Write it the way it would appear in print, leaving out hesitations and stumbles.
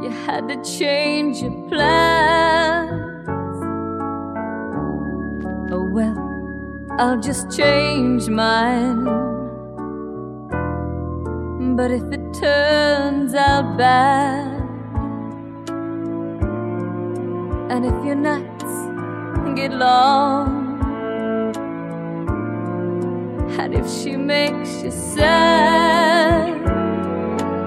you had to change your plans. Oh well, I'll just change mine. But if it turns out bad, and if your nights get long, and if she makes you sad,